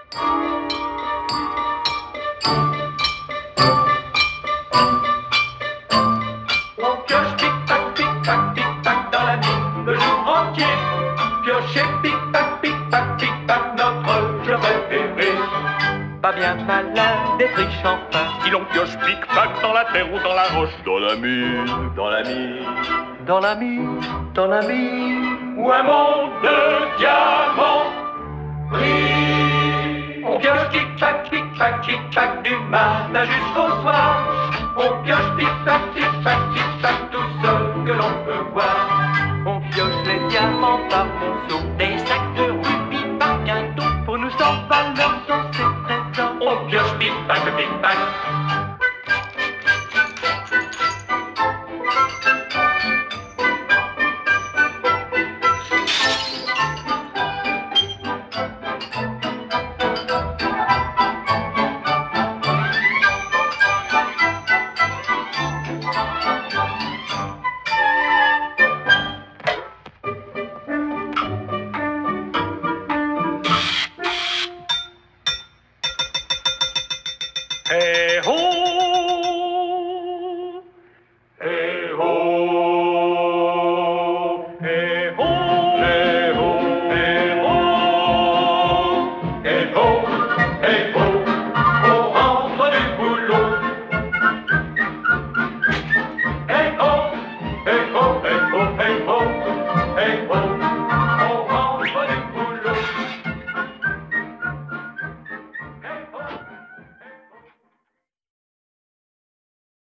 On pioche, tic-tac, dans la mine le jour entier. Piocher, tic-tac, notre jeu préféré. Pas bien malin des friches enfin. Si l'on pioche, tic-tac, dans la terre ou dans la roche. Dans la mine, dans la mine, Dans la mine, dans la mine. ou un monde de diamants brille. On pioche, tic-tac, du matin jusqu'au soir.